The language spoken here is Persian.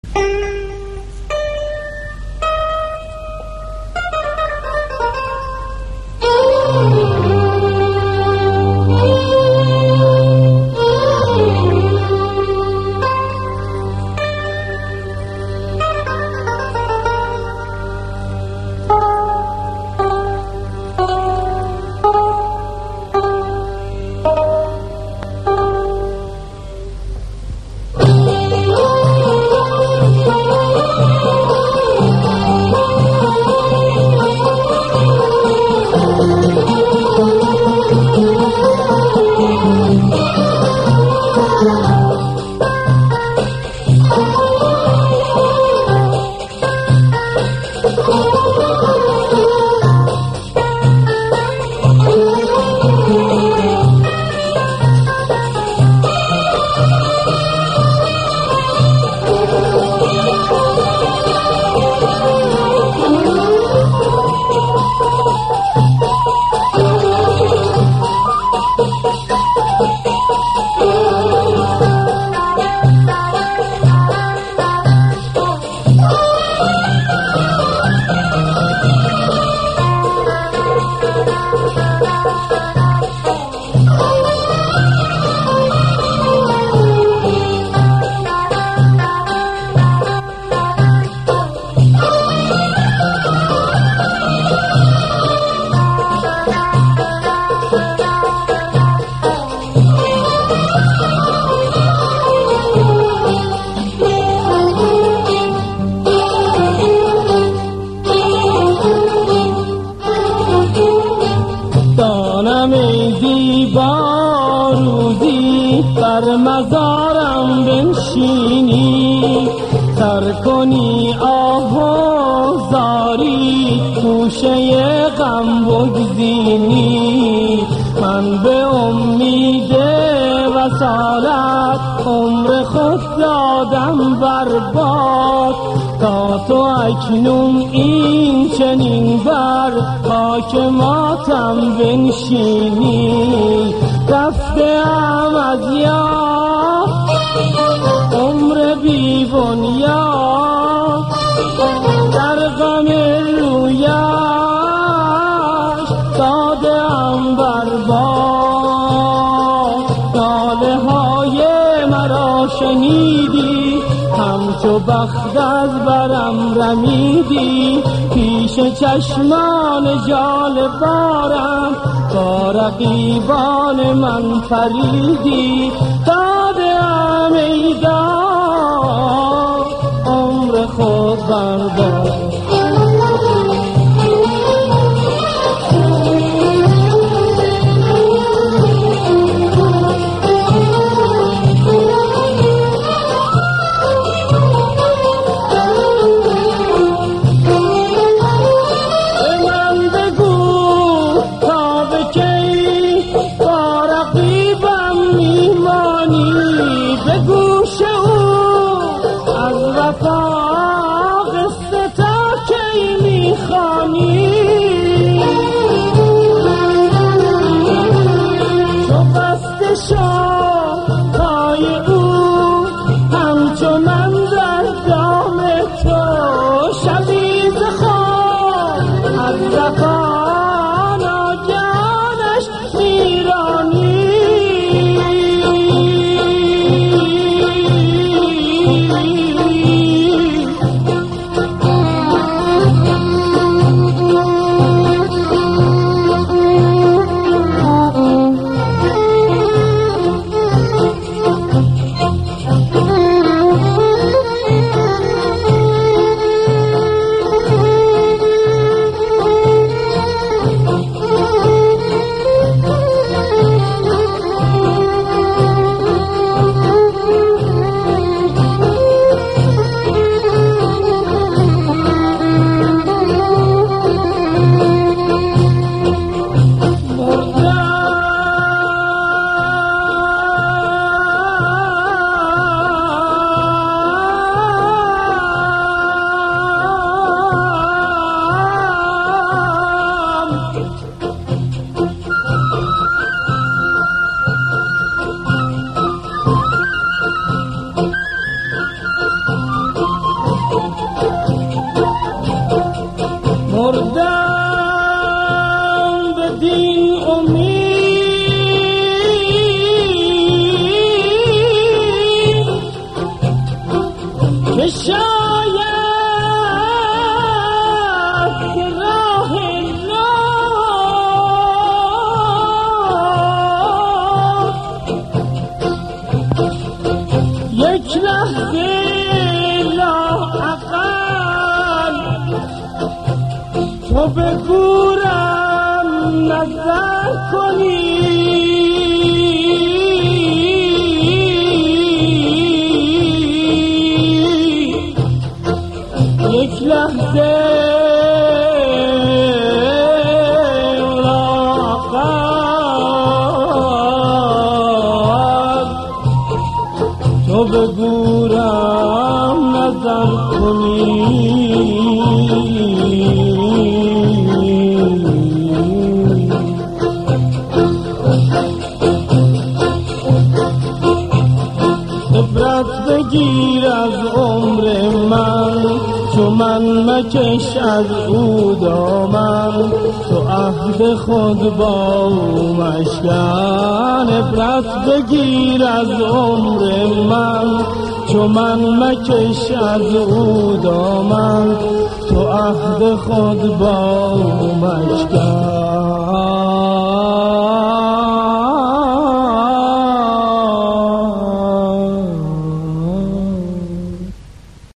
بارودی بر مزارم بنشینی، تر کنی آه و زاری، توشه غم بگزینی. من به امید وصالت عمر خود دادم برباد، تا تو اکنون این چنین بر خاک ماتم بنشینی. رفته‌ام از یاد عمر بی بنیاد، در غم رویش داده‌ام برباد. ناله های مرا شنیدی، همچو بخت از برم رمیدی. پیش چشمان جالبارم با رقیبان من فریدی. داده‌ام ای داد عمر خود برباد. به گوش او از وفا قصه که شاید که راه یک لحظه لااقل تو به گورم نظر کنی، یک لحظه لااقل تو به گورم نظر کنی. عبرت بگیر از عمر من، تو من مکش از او دامن، تو عهد خود با او مشکن. عبرت بگیر از عمر من، تو من مکش از او دامن، تو عهد خود با او مشکن.